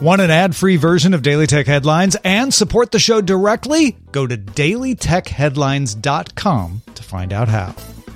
Want an ad-free version of Daily Tech Headlines and support the show directly? Go to dailytechheadlines.com to find out how.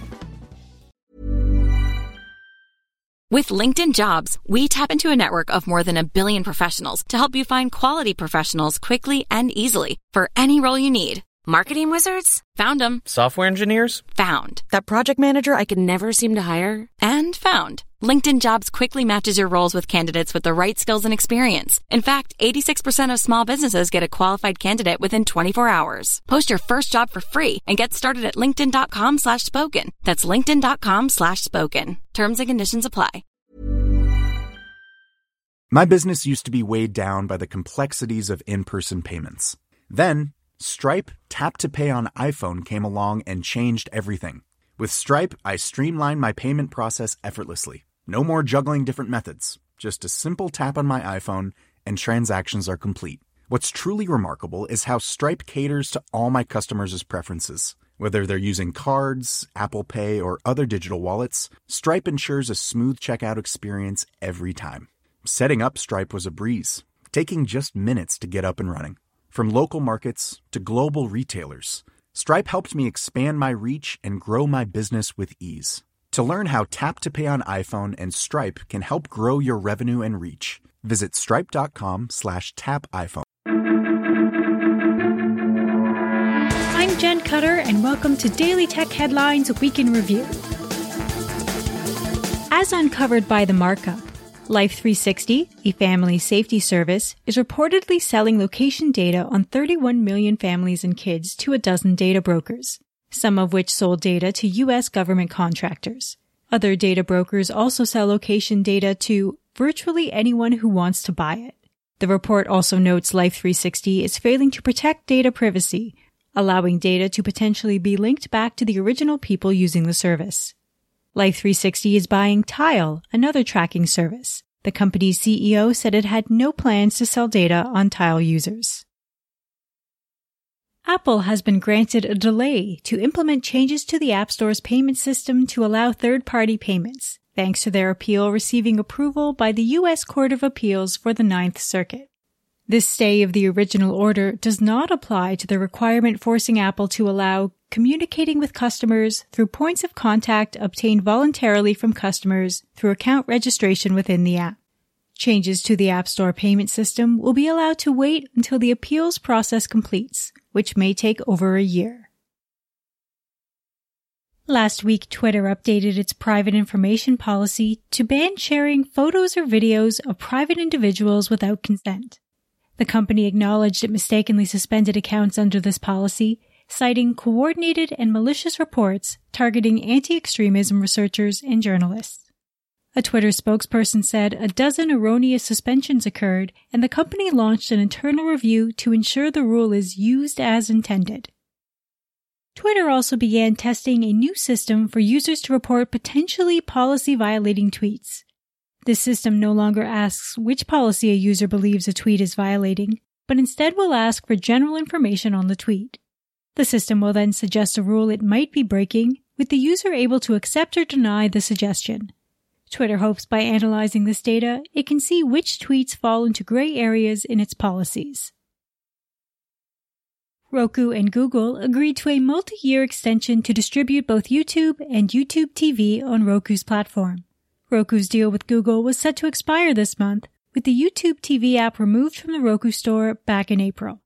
With LinkedIn Jobs, we tap into a network of more than 1 billion professionals to help you find quality professionals quickly and easily for any role you need. Marketing wizards? Found them. Software engineers? Found. That project manager I could never seem to hire? And found. LinkedIn Jobs quickly matches your roles with candidates with the right skills and experience. In fact, 86% of small businesses get a qualified candidate within 24 hours. Post your first job for free and get started at linkedin.com/spoken. That's linkedin.com/spoken. Terms and conditions apply. My business used to be weighed down by the complexities of in-person payments. Then, Stripe Tap to Pay on iPhone came along and changed everything. With Stripe, I streamlined my payment process effortlessly. No more juggling different methods. Just a simple tap on my iPhone and transactions are complete. What's truly remarkable is how Stripe caters to all my customers' preferences. Whether they're using cards, Apple Pay, or other digital wallets, Stripe ensures a smooth checkout experience every time. Setting up Stripe was a breeze, taking just minutes to get up and running. From local markets to global retailers, Stripe helped me expand my reach and grow my business with ease. To learn how Tap to Pay on iPhone and Stripe can help grow your revenue and reach, visit stripe.com/tapiphone. I'm Jen Cutter, and welcome to Daily Tech Headlines Week in Review. As uncovered by The Markup, Life360, a family safety service, is reportedly selling location data on 31 million families and kids to a dozen data brokers, some of which sold data to U.S. government contractors. Other data brokers also sell location data to virtually anyone who wants to buy it. The report also notes Life360 is failing to protect data privacy, allowing data to potentially be linked back to the original people using the service. Life360 is buying Tile, another tracking service. The company's CEO said it had no plans to sell data on Tile users. Apple has been granted a delay to implement changes to the App Store's payment system to allow third-party payments, thanks to their appeal receiving approval by the U.S. Court of Appeals for the Ninth Circuit. This stay of the original order does not apply to the requirement forcing Apple to allow communicating with customers through points of contact obtained voluntarily from customers through account registration within the app. Changes to the App Store payment system will be allowed to wait until the appeals process completes, which may take over a year. Last week, Twitter updated its private information policy to ban sharing photos or videos of private individuals without consent. The company acknowledged it mistakenly suspended accounts under this policy, citing coordinated and malicious reports targeting anti-extremism researchers and journalists. A Twitter spokesperson said a dozen erroneous suspensions occurred, and the company launched an internal review to ensure the rule is used as intended. Twitter also began testing a new system for users to report potentially policy-violating tweets. This system no longer asks which policy a user believes a tweet is violating, but instead will ask for general information on the tweet. The system will then suggest a rule it might be breaking, with the user able to accept or deny the suggestion. Twitter hopes by analyzing this data, it can see which tweets fall into gray areas in its policies. Roku and Google agreed to a multi-year extension to distribute both YouTube and YouTube TV on Roku's platform. Roku's deal with Google was set to expire this month, with the YouTube TV app removed from the Roku store back in April.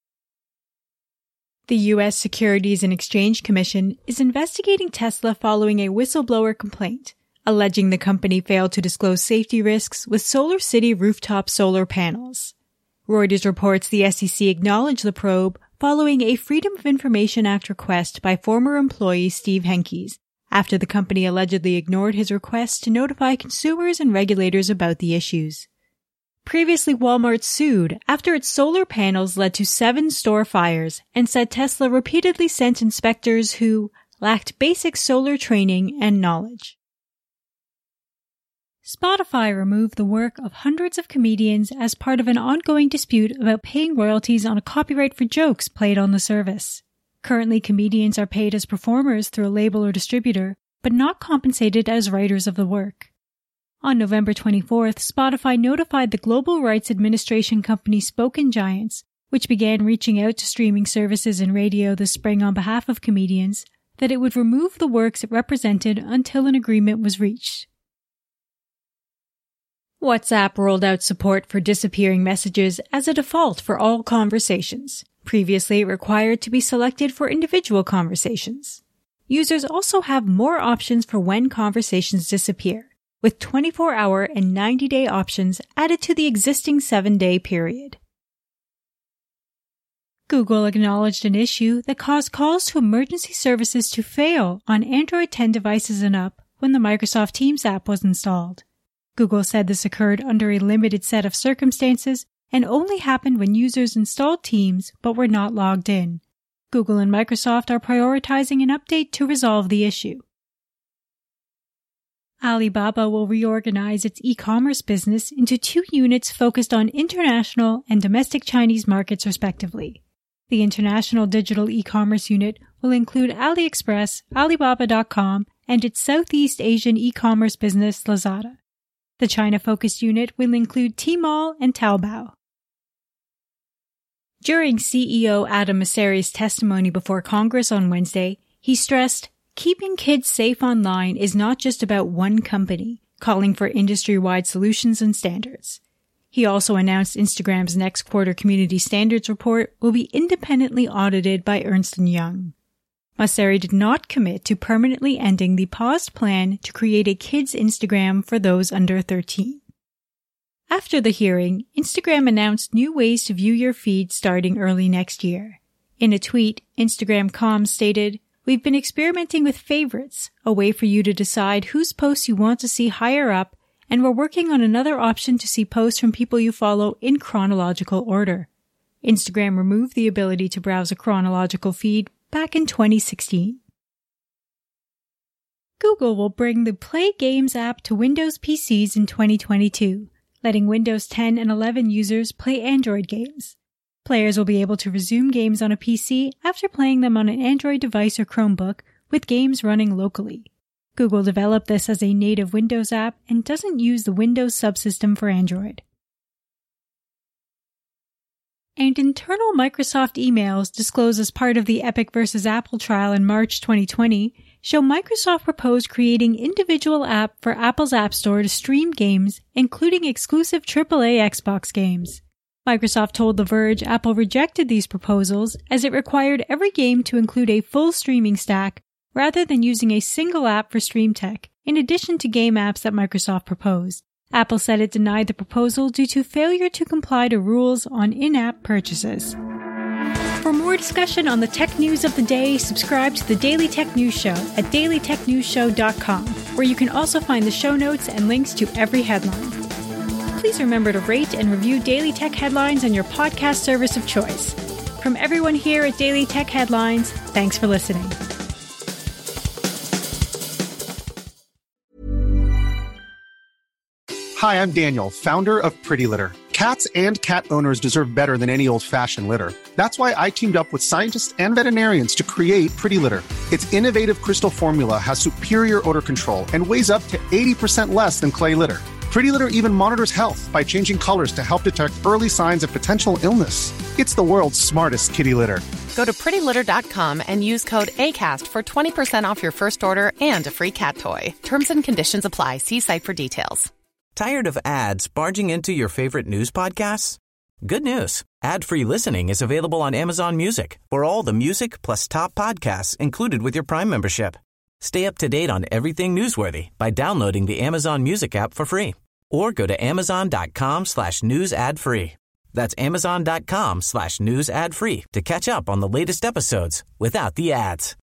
The U.S. Securities and Exchange Commission is investigating Tesla following a whistleblower complaint, alleging the company failed to disclose safety risks with SolarCity rooftop solar panels. Reuters reports the SEC acknowledged the probe following a Freedom of Information Act request by former employee Steve Henkes, after the company allegedly ignored his request to notify consumers and regulators about the issues. Previously, Walmart sued after its solar panels led to 7 store fires and said Tesla repeatedly sent inspectors who lacked basic solar training and knowledge. Spotify removed the work of hundreds of comedians as part of an ongoing dispute about paying royalties on a copyright for jokes played on the service. Currently, comedians are paid as performers through a label or distributor, but not compensated as writers of the work. On November 24th, Spotify notified the global rights administration company Spoken Giants, which began reaching out to streaming services and radio this spring on behalf of comedians, that it would remove the works it represented until an agreement was reached. WhatsApp rolled out support for disappearing messages as a default for all conversations. Previously, it required to be selected for individual conversations. Users also have more options for when conversations disappear, with 24-hour and 90-day options added to the existing 7-day period. Google acknowledged an issue that caused calls to emergency services to fail on Android 10 devices and up when the Microsoft Teams app was installed. Google said this occurred under a limited set of circumstances and only happened when users installed Teams but were not logged in. Google and Microsoft are prioritizing an update to resolve the issue. Alibaba will reorganize its e-commerce business into 2 units focused on international and domestic Chinese markets respectively. The international digital e-commerce unit will include AliExpress, Alibaba.com, and its Southeast Asian e-commerce business Lazada. The China-focused unit will include Tmall and Taobao. During CEO Adam Mosseri's testimony before Congress on Wednesday, he stressed, keeping kids safe online is not just about one company, calling for industry-wide solutions and standards. He also announced Instagram's next quarter community standards report will be independently audited by Ernst & Young. Mosseri did not commit to permanently ending the paused plan to create a kids' Instagram for those under 13. After the hearing, Instagram announced new ways to view your feed starting early next year. In a tweet, Instagram comms stated, "We've been experimenting with favorites, a way for you to decide whose posts you want to see higher up, and we're working on another option to see posts from people you follow in chronological order." Instagram removed the ability to browse a chronological feed back in 2016. Google will bring the Play Games app to Windows PCs in 2022, letting Windows 10 and 11 users play Android games. Players will be able to resume games on a PC after playing them on an Android device or Chromebook, with games running locally. Google developed this as a native Windows app and doesn't use the Windows subsystem for Android. And internal Microsoft emails disclosed as part of the Epic vs. Apple trial in March 2020 show Microsoft proposed creating individual app for Apple's App Store to stream games, including exclusive AAA Xbox games. Microsoft told The Verge Apple rejected these proposals as it required every game to include a full streaming stack rather than using a single app for Stream Tech, in addition to game apps that Microsoft proposed. Apple said it denied the proposal due to failure to comply to rules on in-app purchases. For more discussion on the tech news of the day, subscribe to the Daily Tech News Show at dailytechnewsshow.com, where you can also find the show notes and links to every headline. Please remember to rate and review Daily Tech Headlines on your podcast service of choice. From everyone here at Daily Tech Headlines, thanks for listening. Hi, I'm Daniel, founder of Pretty Litter. Cats and cat owners deserve better than any old-fashioned litter. That's why I teamed up with scientists and veterinarians to create Pretty Litter. Its innovative crystal formula has superior odor control and weighs up to 80% less than clay litter. Pretty Litter even monitors health by changing colors to help detect early signs of potential illness. It's the world's smartest kitty litter. Go to prettylitter.com and use code ACAST for 20% off your first order and a free cat toy. Terms and conditions apply. See site for details. Tired of ads barging into your favorite news podcasts? Good news. Ad-free listening is available on Amazon Music for all the music plus top podcasts included with your Prime membership. Stay up to date on everything newsworthy by downloading the Amazon Music app for free or go to amazon.com/news ad free. That's amazon.com/news ad free to catch up on the latest episodes without the ads.